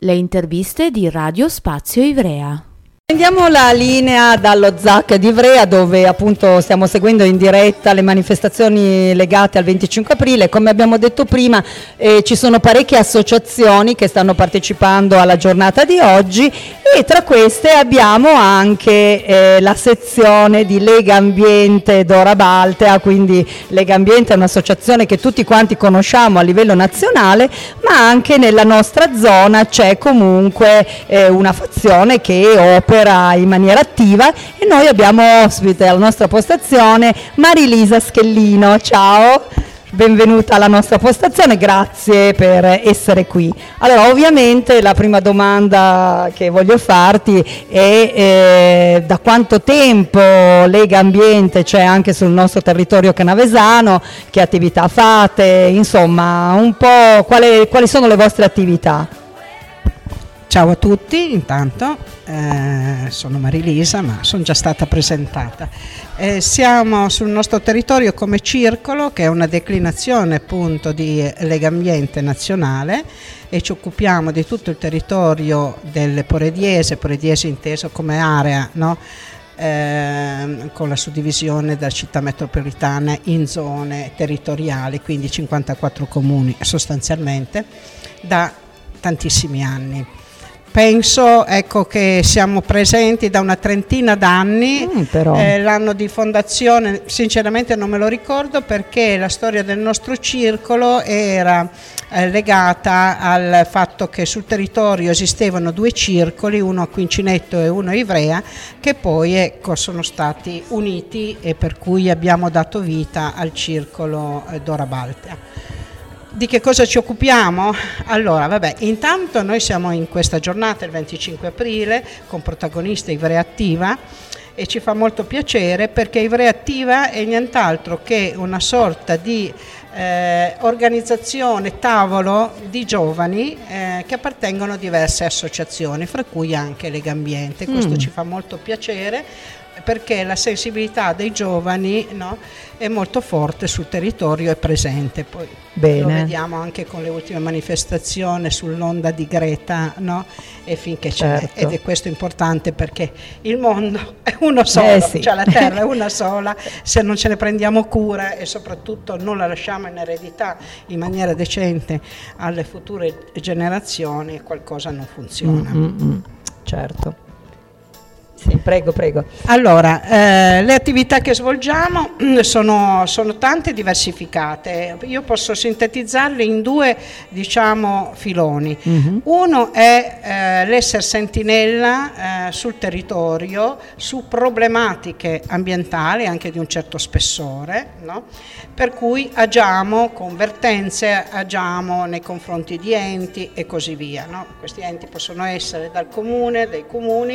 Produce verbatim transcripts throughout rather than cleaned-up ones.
Le interviste di Radio Spazio Ivrea. Prendiamo la linea dallo Z A C di Ivrea, dove appunto stiamo seguendo in diretta le manifestazioni legate al venticinque aprile. Come abbiamo detto prima, eh, ci sono parecchie associazioni che stanno partecipando alla giornata di oggi, e tra queste abbiamo anche eh, la sezione di Lega Ambiente Dora Baltea. Quindi Lega Ambiente è un'associazione che tutti quanti conosciamo a livello nazionale, ma anche nella nostra zona c'è comunque eh, una fazione che opera in maniera attiva, e noi abbiamo ospite alla nostra postazione Marilisa Schellino. Ciao, benvenuta alla nostra postazione, grazie per essere qui. Allora, ovviamente la prima domanda che voglio farti è eh, da quanto tempo Lega Ambiente c'è anche sul nostro territorio canavesano, che attività fate, insomma un po' quale, quali sono le vostre attività? Ciao a tutti, intanto eh, sono Marilisa, ma sono già stata presentata. Eh, siamo sul nostro territorio come Circolo, che è una declinazione appunto di Lega Ambiente nazionale, e ci occupiamo di tutto il territorio del Porediese, Porediese inteso come area, no? Eh, con la suddivisione della città metropolitana in zone territoriali, quindi cinquantaquattro comuni sostanzialmente, da tantissimi anni. Penso ecco, che siamo presenti da una trentina d'anni, mm, però. Eh, l'anno di fondazione sinceramente non me lo ricordo, perché la storia del nostro circolo era eh, legata al fatto che sul territorio esistevano due circoli, uno a Quincinetto e uno a Ivrea, che poi ecco, sono stati uniti, e per cui abbiamo dato vita al circolo eh, Dora Baltea. Di che cosa ci occupiamo? Allora, vabbè, intanto noi siamo in questa giornata, il venticinque aprile, con protagonista Ivrea Attiva, e ci fa molto piacere perché Ivrea Attiva è nient'altro che una sorta di eh, organizzazione, tavolo di giovani eh, che appartengono a diverse associazioni, fra cui anche Lega Ambiente. Questo mm. ci fa molto piacere, perché la sensibilità dei giovani, no, è molto forte sul territorio, è presente. Poi Bene. Lo vediamo anche con le ultime manifestazioni sull'onda di Greta, no? E finché certo. c'è, ed è questo importante, perché il mondo è uno solo, eh sì. cioè la terra è una sola, se non ce ne prendiamo cura e soprattutto non la lasciamo in eredità in maniera decente alle future generazioni, qualcosa non funziona. Mm-hmm. Certo. Sì, prego, prego. Allora, eh, le attività che svolgiamo sono, sono tante e diversificate. Io posso sintetizzarle in due, diciamo, filoni. Mm-hmm. Uno è eh, l'essere sentinella eh, sul territorio, su problematiche ambientali anche di un certo spessore, no? Per cui agiamo con vertenze, agiamo nei confronti di enti e così via, no? Questi enti possono essere dal comune, dai comuni,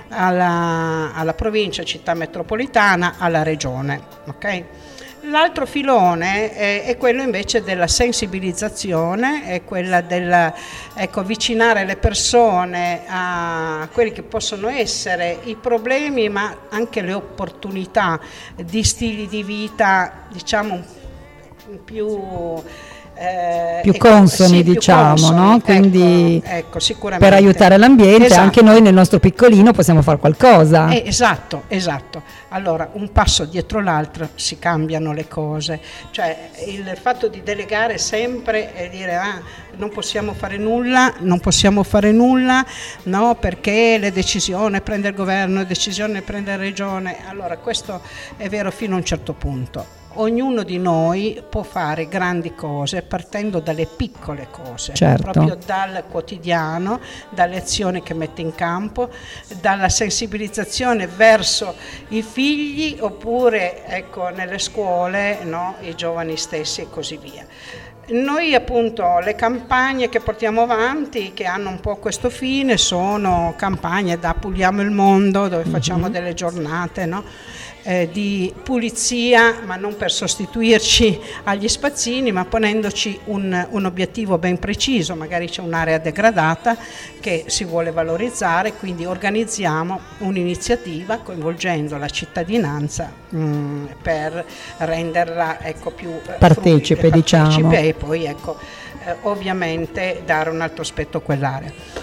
alla, alla provincia, città metropolitana, alla regione, ok? L'altro filone è, è quello invece della sensibilizzazione, è quella del ecco, avvicinare le persone a quelli che possono essere i problemi, ma anche le opportunità di stili di vita, diciamo, più Eh, più consoni, sì, diciamo, più consoni, no? Quindi ecco, ecco, sicuramente. Per aiutare l'ambiente, esatto. Anche noi nel nostro piccolino possiamo fare qualcosa. Eh, esatto, esatto. Allora, un passo dietro l'altro si cambiano le cose. Cioè, il fatto di delegare sempre e dire ah, non possiamo fare nulla, non possiamo fare nulla, no? Perché le decisioni prende il governo, le decisioni prende la regione. Allora, questo è vero fino a un certo punto. Ognuno di noi può fare grandi cose partendo dalle piccole cose, certo. Proprio dal quotidiano, dalle azioni che mette in campo, dalla sensibilizzazione verso i figli oppure ecco, nelle scuole, no? I giovani stessi e così via. Noi appunto le campagne che portiamo avanti, che hanno un po' questo fine, sono campagne da Puliamo il Mondo, dove facciamo mm-hmm. delle giornate, no? Eh, di pulizia, ma non per sostituirci agli spazzini, ma ponendoci un, un obiettivo ben preciso. Magari c'è un'area degradata che si vuole valorizzare, quindi organizziamo un'iniziativa coinvolgendo la cittadinanza mh, per renderla ecco, più partecipe, fruibile, diciamo. partecipe, e poi ecco, eh, ovviamente dare un altro aspetto a quell'area.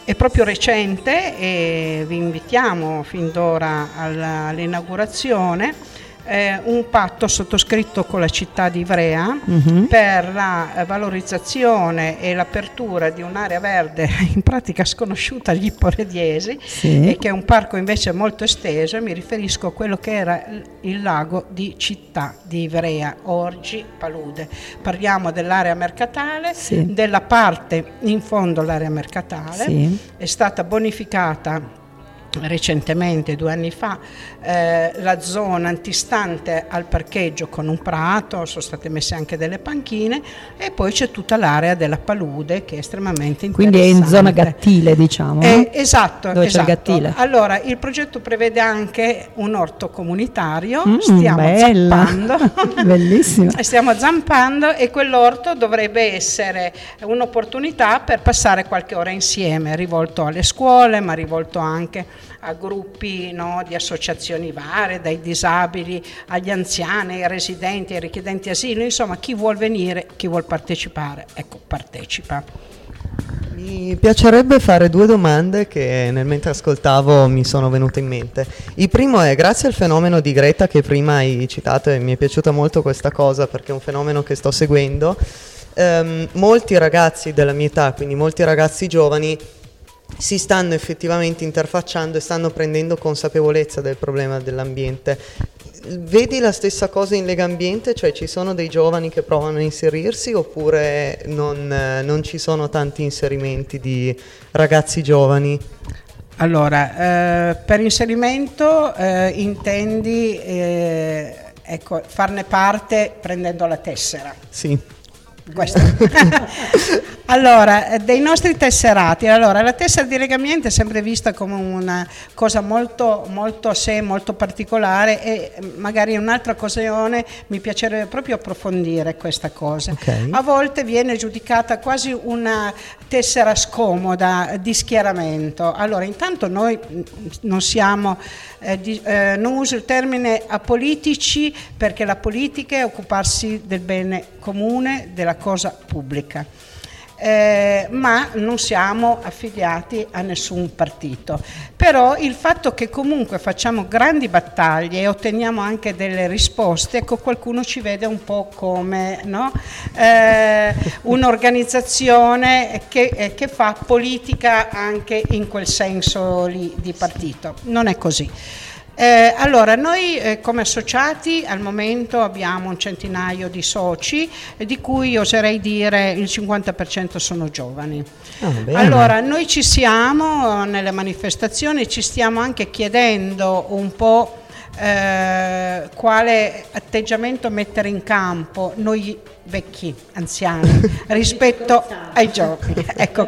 è proprio recente e vi invitiamo fin d'ora all'inaugurazione. Eh, un patto sottoscritto con la città di Ivrea uh-huh. per la valorizzazione e l'apertura di un'area verde in pratica sconosciuta agli ipporiediesi, sì. e che è un parco invece molto esteso. Mi riferisco a quello che era il lago di città di Ivrea, oggi Palude. Parliamo dell'area mercatale, sì. della parte in fondo all'area mercatale, sì. è stata bonificata recentemente, due anni fa, eh, la zona antistante al parcheggio con un prato, sono state messe anche delle panchine, e poi c'è tutta l'area della Palude che è estremamente interessante. Quindi è in zona Gattile, diciamo, eh, no? Esatto, dove esatto. c'è il Gattile. Allora, il progetto prevede anche un orto comunitario, mm, stiamo bella. zampando bellissimo stiamo zampando e quell'orto dovrebbe essere un'opportunità per passare qualche ora insieme, rivolto alle scuole, ma rivolto anche a gruppi, no, di associazioni varie, dai disabili agli anziani, ai residenti, ai richiedenti asilo, insomma chi vuol venire, chi vuol partecipare, ecco, partecipa. Mi piacerebbe fare due domande che nel mentre ascoltavo mi sono venute in mente. Il primo è, grazie al fenomeno di Greta che prima hai citato, e mi è piaciuta molto questa cosa perché è un fenomeno che sto seguendo, ehm, molti ragazzi della mia età, quindi molti ragazzi giovani, si stanno effettivamente interfacciando e stanno prendendo consapevolezza del problema dell'ambiente. Vedi la stessa cosa in Legambiente? Cioè ci sono dei giovani che provano a inserirsi oppure non, eh, non ci sono tanti inserimenti di ragazzi giovani? Allora, eh, per inserimento eh, intendi eh, ecco, farne parte prendendo la tessera? Sì. Questo. Allora, dei nostri tesserati, allora la tessera di Legambiente è sempre vista come una cosa molto molto a sé, molto particolare, e magari in un'altra occasione mi piacerebbe proprio approfondire questa cosa. Okay. A volte viene giudicata quasi una tessera scomoda di schieramento. Allora, intanto noi non siamo eh, di, eh, non uso il termine apolitici, perché la politica è occuparsi del bene comune, della cosa pubblica. Eh, ma non siamo affiliati a nessun partito. Però il fatto che comunque facciamo grandi battaglie e otteniamo anche delle risposte, ecco, qualcuno ci vede un po' come, no? eh, un'organizzazione che, eh, che fa politica anche in quel senso lì di partito. Non è così. Eh, allora, noi eh, come associati al momento abbiamo un centinaio di soci, eh, di cui oserei dire il cinquanta per cento sono giovani. Oh, allora, noi ci siamo nelle manifestazioni, ci stiamo anche chiedendo un po' eh, quale atteggiamento mettere in campo noi vecchi, anziani, rispetto ai giovani, ecco,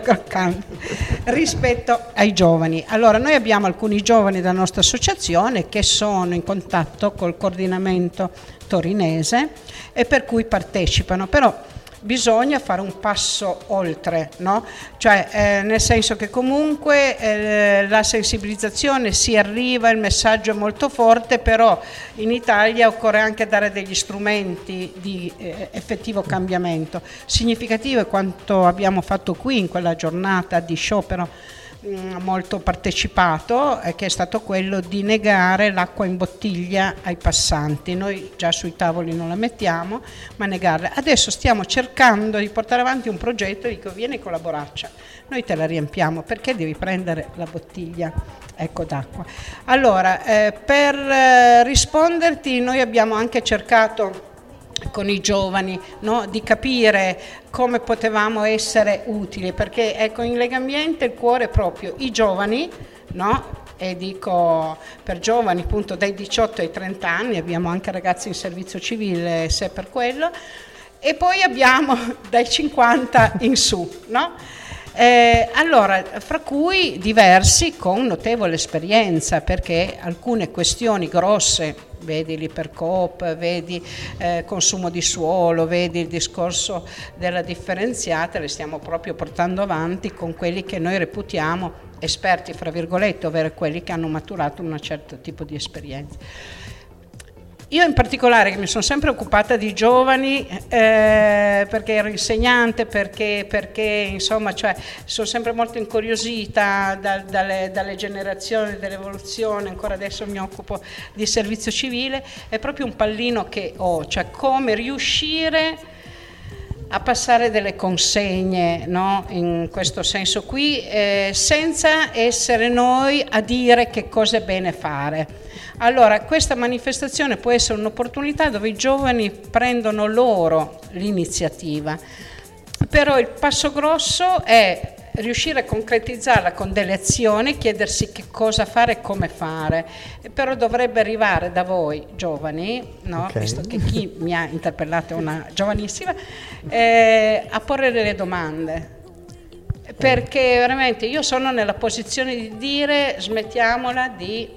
rispetto ai giovani. Allora, noi abbiamo alcuni giovani della nostra associazione che sono in contatto col coordinamento torinese e per cui partecipano, però bisogna fare un passo oltre, no? Cioè eh, nel senso che comunque eh, la sensibilizzazione si arriva, il messaggio è molto forte, però in Italia occorre anche dare degli strumenti di eh, effettivo cambiamento. Significativo è quanto abbiamo fatto qui in quella giornata di sciopero molto partecipato, eh, che è stato quello di negare l'acqua in bottiglia ai passanti. Noi già sui tavoli non la mettiamo, ma negarla. Adesso stiamo cercando di portare avanti un progetto, dico vieni con la borraccia, noi te la riempiamo, perché devi prendere la bottiglia, ecco, d'acqua. Allora, eh, per eh, risponderti, noi abbiamo anche cercato con i giovani, no, di capire come potevamo essere utili, perché ecco, in Legambiente il cuore è proprio i giovani, no? E dico per giovani appunto dai diciotto ai trenta anni, abbiamo anche ragazzi in servizio civile se per quello, e poi abbiamo dai cinquanta in su, no? Eh, allora, fra cui diversi con notevole esperienza, perché alcune questioni grosse, vedi l'Ipercoop, vedi eh, consumo di suolo, vedi il discorso della differenziata, le stiamo proprio portando avanti con quelli che noi reputiamo esperti, fra virgolette, ovvero quelli che hanno maturato un certo tipo di esperienza. io in particolare, che mi sono sempre occupata di giovani, eh, perché ero insegnante, perché, perché insomma, cioè, sono sempre molto incuriosita da, dalle, dalle generazioni, dell'evoluzione, ancora adesso mi occupo di servizio civile, è proprio un pallino che ho, cioè come riuscire a passare delle consegne, no? In questo senso qui, eh, senza essere noi a dire che cosa è bene fare. Allora, questa manifestazione può essere un'opportunità dove i giovani prendono loro l'iniziativa, però il passo grosso è riuscire a concretizzarla con delle azioni, chiedersi che cosa fare e come fare, però dovrebbe arrivare da voi giovani, no? Okay. Visto che chi mi ha interpellato è una giovanissima, eh, a porre delle domande. Perché veramente io sono nella posizione di dire smettiamola di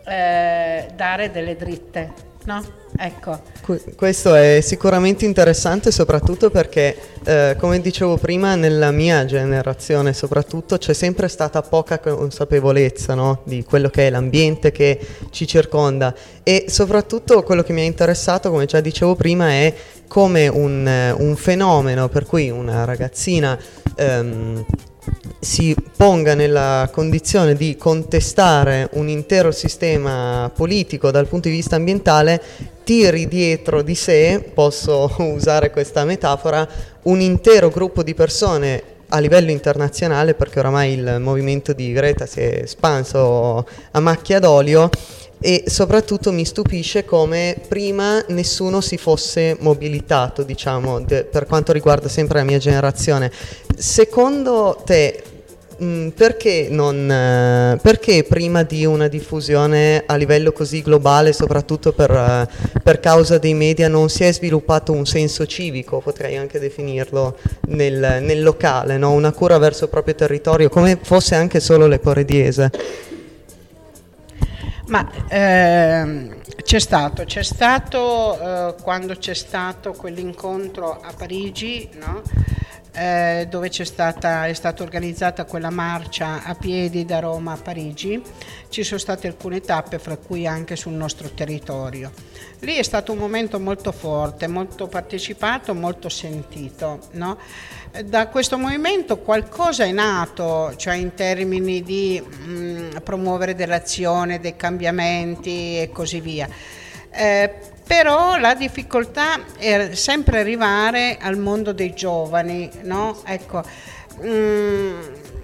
Eh, dare delle dritte, no? Ecco. Questo è sicuramente interessante, soprattutto perché, eh, come dicevo prima, nella mia generazione soprattutto c'è sempre stata poca consapevolezza, no? Di quello che è l'ambiente che ci circonda, e soprattutto quello che mi ha interessato, come già dicevo prima, è come un, un fenomeno per cui una ragazzina ehm, si ponga nella condizione di contestare un intero sistema politico dal punto di vista ambientale, tiri dietro di sé, posso usare questa metafora, un intero gruppo di persone a livello internazionale, perché oramai il movimento di Greta si è espanso a macchia d'olio. E soprattutto mi stupisce come prima nessuno si fosse mobilitato, diciamo, de- per quanto riguarda sempre la mia generazione. Secondo te, mh, perché, non, eh, perché prima di una diffusione a livello così globale, soprattutto per, eh, per causa dei media, non si è sviluppato un senso civico, potrei anche definirlo, nel, nel locale, no? Una cura verso il proprio territorio, come fosse anche solo l'Eporediese? Ma ehm, c'è stato, c'è stato eh, quando c'è stato quell'incontro a Parigi, no? eh, dove c'è stata, è stata organizzata quella marcia a piedi da Roma a Parigi, ci sono state alcune tappe, fra cui anche sul nostro territorio. Lì è stato un momento molto forte, molto partecipato, molto sentito, no? Da questo movimento qualcosa è nato, cioè in termini di mh, promuovere dell'azione, dei cambiamenti e così via. Eh, però la difficoltà è sempre arrivare al mondo dei giovani, no? Ecco, mh,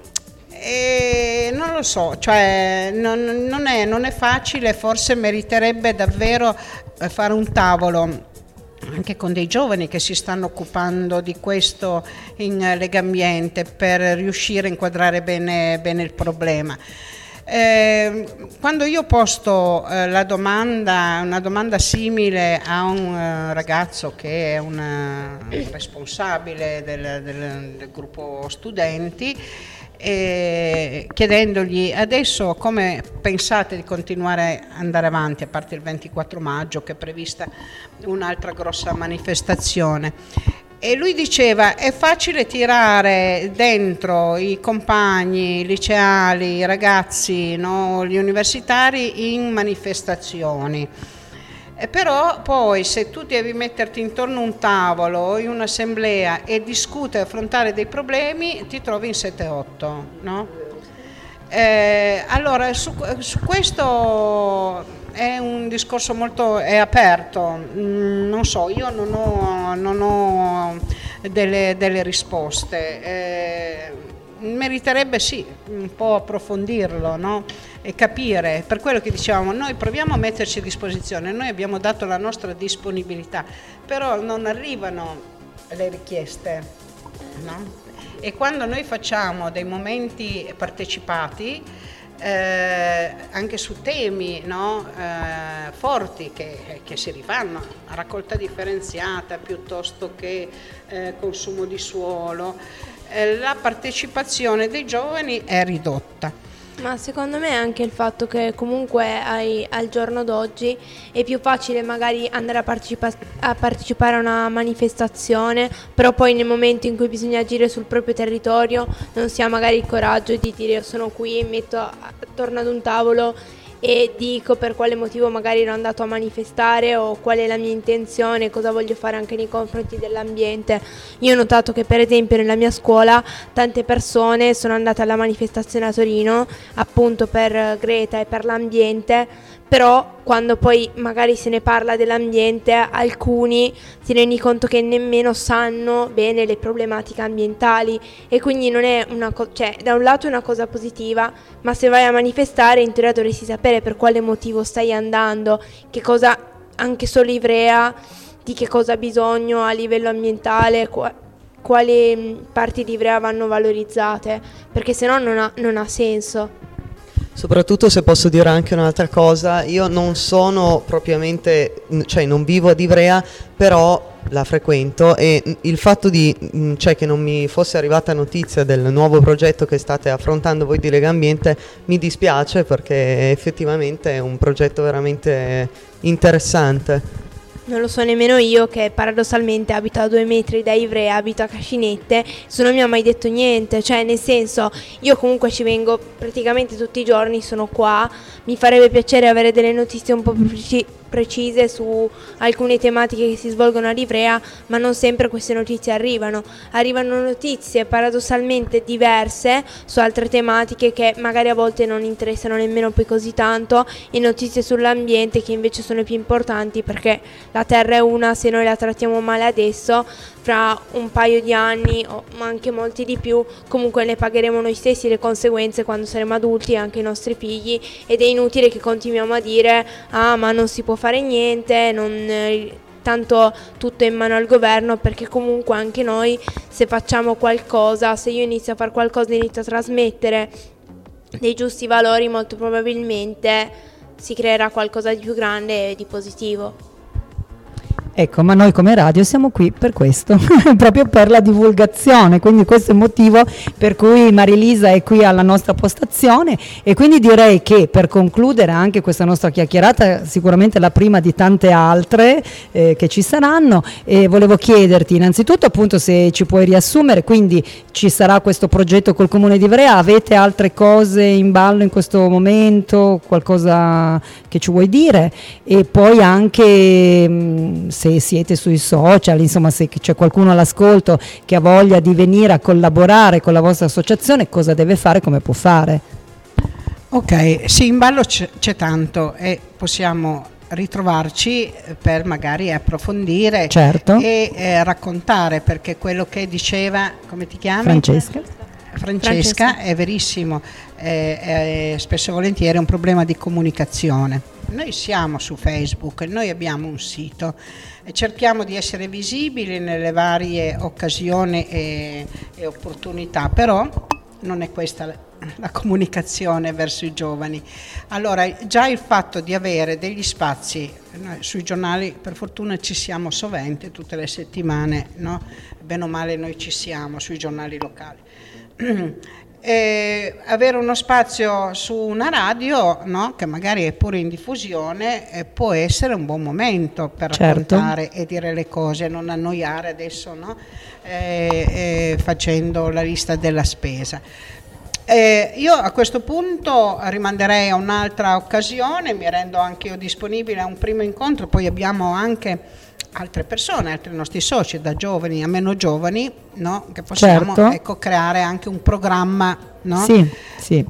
e non lo so, cioè non, non, è, non è facile, forse meriterebbe davvero fare un tavolo anche con dei giovani che si stanno occupando di questo in Legambiente per riuscire a inquadrare bene, bene il problema. Eh, quando io posto eh, la domanda, una domanda simile a un uh, ragazzo che è un uh, responsabile del, del, del gruppo studenti, e chiedendogli adesso come pensate di continuare ad andare avanti, a parte il ventiquattro maggio che è prevista un'altra grossa manifestazione, e lui diceva è facile tirare dentro i compagni i liceali, i ragazzi, no, gli universitari in manifestazioni. E però poi se tu devi metterti intorno a un tavolo, in un'assemblea e discutere, affrontare dei problemi, ti trovi in sette otto, no? Eh, allora su, su questo è un discorso molto è aperto, mm, non so, io non ho, non ho delle, delle risposte. Eh, meriterebbe sì un po' approfondirlo, no? E capire, per quello che dicevamo, noi proviamo a metterci a disposizione, noi abbiamo dato la nostra disponibilità, però non arrivano le richieste, no? E quando noi facciamo dei momenti partecipati, eh, anche su temi, no? eh, forti che, che si rifanno, raccolta differenziata piuttosto che eh, consumo di suolo, eh, la partecipazione dei giovani è ridotta. Ma secondo me anche il fatto che comunque ai, al giorno d'oggi è più facile magari andare a, partecipa- a partecipare a una manifestazione, però poi nel momento in cui bisogna agire sul proprio territorio non si ha magari il coraggio di dire io sono qui, mi metto attorno ad un tavolo e dico per quale motivo magari ero andato a manifestare o qual è la mia intenzione, cosa voglio fare anche nei confronti dell'ambiente. Io ho notato che per esempio nella mia scuola tante persone sono andate alla manifestazione a Torino appunto per Greta e per l'ambiente, però quando poi magari se ne parla dell'ambiente alcuni si rendi conto che nemmeno sanno bene le problematiche ambientali, e quindi non è una cosa, cioè da un lato è una cosa positiva, ma se vai a manifestare in teoria dovresti sapere per quale motivo stai andando, che cosa, anche solo Ivrea, di che cosa ha bisogno a livello ambientale, qua, quali parti di Ivrea vanno valorizzate, perché sennò non ha, non ha senso. Soprattutto, se posso dire anche un'altra cosa, io non sono propriamente, cioè non vivo ad Ivrea, però la frequento, e il fatto di, cioè, che non mi fosse arrivata notizia del nuovo progetto che state affrontando voi di Legambiente mi dispiace, perché effettivamente è un progetto veramente interessante. Non lo so nemmeno io, che paradossalmente abito a due metri da Ivrea, abito a Cascinette, se non mi ha mai detto niente, cioè nel senso, io comunque ci vengo praticamente tutti i giorni, sono qua, mi farebbe piacere avere delle notizie un po' più preci- precise su alcune tematiche che si svolgono a Ivrea, ma non sempre queste notizie arrivano. Arrivano notizie paradossalmente diverse su altre tematiche che magari a volte non interessano nemmeno poi così tanto, e notizie sull'ambiente che invece sono più importanti, perché la terra è una, se noi la trattiamo male adesso, fra un paio di anni o anche molti di più comunque ne pagheremo noi stessi le conseguenze quando saremo adulti, e anche i nostri figli, ed è inutile che continuiamo a dire ah ma non si può fare niente, non, eh, tanto tutto è in mano al governo, perché comunque anche noi, se facciamo qualcosa, se io inizio a fare qualcosa e inizio a trasmettere dei giusti valori, molto probabilmente si creerà qualcosa di più grande e di positivo. Ecco, ma noi come radio siamo qui per questo, proprio per la divulgazione, quindi questo è il motivo per cui Marilisa è qui alla nostra postazione, e quindi direi che per concludere anche questa nostra chiacchierata, sicuramente la prima di tante altre eh, che ci saranno, eh, volevo chiederti innanzitutto appunto se ci puoi riassumere, quindi ci sarà questo progetto col Comune di Ivrea, avete altre cose in ballo in questo momento, qualcosa che ci vuoi dire, e poi anche mh, se siete sui social, insomma se c'è qualcuno all'ascolto che ha voglia di venire a collaborare con la vostra associazione, cosa deve fare, come può fare? Ok, sì, in ballo c'è, c'è tanto e possiamo ritrovarci per magari approfondire, certo, e eh, raccontare, perché quello che diceva, come ti chiami? Francesca. Francesca, Francesca. è verissimo, eh, eh, spesso e volentieri è un problema di comunicazione. Noi siamo su Facebook, noi abbiamo un sito e cerchiamo di essere visibili nelle varie occasioni e, e opportunità, però non è questa la, la comunicazione verso i giovani. Allora, già il fatto di avere degli spazi, noi sui giornali per fortuna ci siamo sovente, tutte le settimane, no? Bene o male noi ci siamo sui giornali locali. E avere uno spazio su una radio, no, che magari è pure in diffusione, eh, può essere un buon momento per certo. raccontare e dire le cose, non annoiare adesso, no, eh, eh, facendo la lista della spesa. Eh, io a questo punto rimanderei a un'altra occasione, mi rendo anche io disponibile a un primo incontro, poi abbiamo anche altre persone, altri nostri soci, da giovani a meno giovani, no? Che possiamo, certo, ecco, creare anche un programma, no? Sì, sì.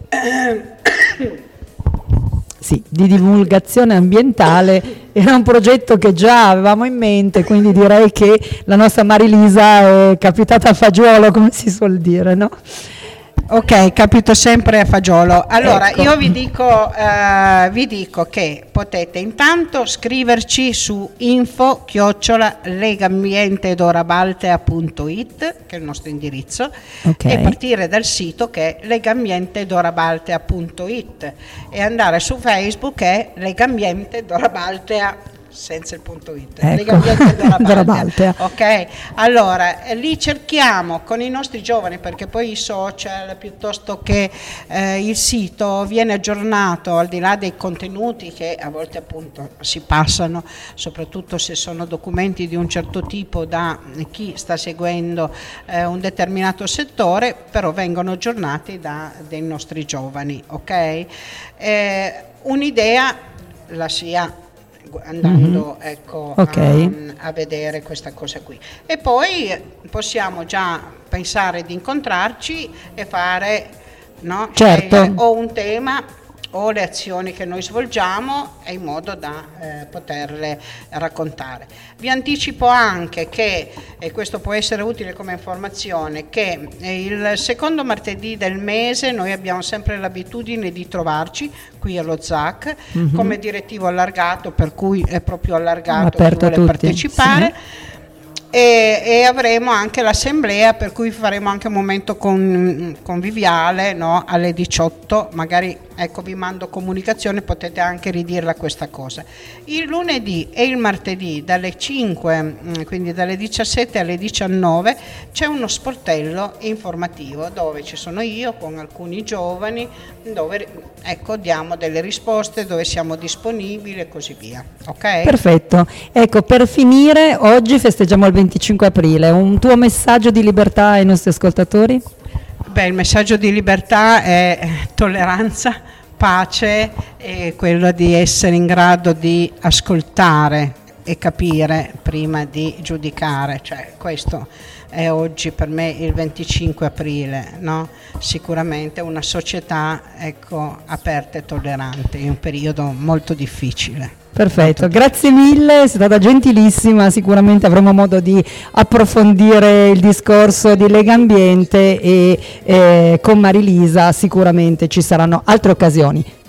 Sì, di divulgazione ambientale. Era un progetto che già avevamo in mente, quindi direi che la nostra Marilisa è capitata a fagiolo, come si suol dire, no? Ok, capito sempre a fagiolo. Allora, ecco, io vi dico, eh, vi dico che potete intanto scriverci su info chiocciola legambientedorabaltea punto it, che è il nostro indirizzo, okay, e partire dal sito che è legambientedorabaltea punto it e andare su Facebook che è Legambiente Dorabaltea senza il punto it, ecco. Dorabaltea. Ok, allora lì cerchiamo con i nostri giovani, perché poi i social piuttosto che eh, il sito viene aggiornato, al di là dei contenuti che a volte appunto si passano, soprattutto se sono documenti di un certo tipo da chi sta seguendo eh, un determinato settore, però vengono aggiornati da dei nostri giovani, ok? Eh, un'idea la sia andando mm-hmm. ecco, okay. a, a vedere questa cosa qui, e poi possiamo già pensare di incontrarci e fare, no? Certo. eh, o un tema o le azioni che noi svolgiamo, e in modo da eh, poterle raccontare. Vi anticipo anche che, e questo può essere utile come informazione, che il secondo martedì del mese noi abbiamo sempre l'abitudine di trovarci qui allo Z A C mm-hmm. come direttivo allargato, per cui è proprio allargato chi vuole partecipare. Sì. E, e avremo anche l'assemblea, per cui faremo anche un momento con, conviviale, no? Alle diciotto, magari ecco vi mando comunicazione, potete anche ridirla questa cosa. Il lunedì e il martedì dalle cinque, quindi dalle diciassette alle diciannove, c'è uno sportello informativo dove ci sono io con alcuni giovani, dove ecco diamo delle risposte, dove siamo disponibili e così via. Ok? Perfetto. Ecco, per finire, oggi festeggiamo il venticinque aprile, un tuo messaggio di libertà ai nostri ascoltatori? Beh, il messaggio di libertà è tolleranza, pace e quello di essere in grado di ascoltare e capire prima di giudicare, cioè questo è oggi per me il venticinque aprile, no? Sicuramente una società ecco, aperta e tollerante in un periodo molto difficile. Perfetto, grazie mille, sei stata gentilissima, sicuramente avremo modo di approfondire il discorso di Lega Ambiente e eh, con Marilisa sicuramente ci saranno altre occasioni.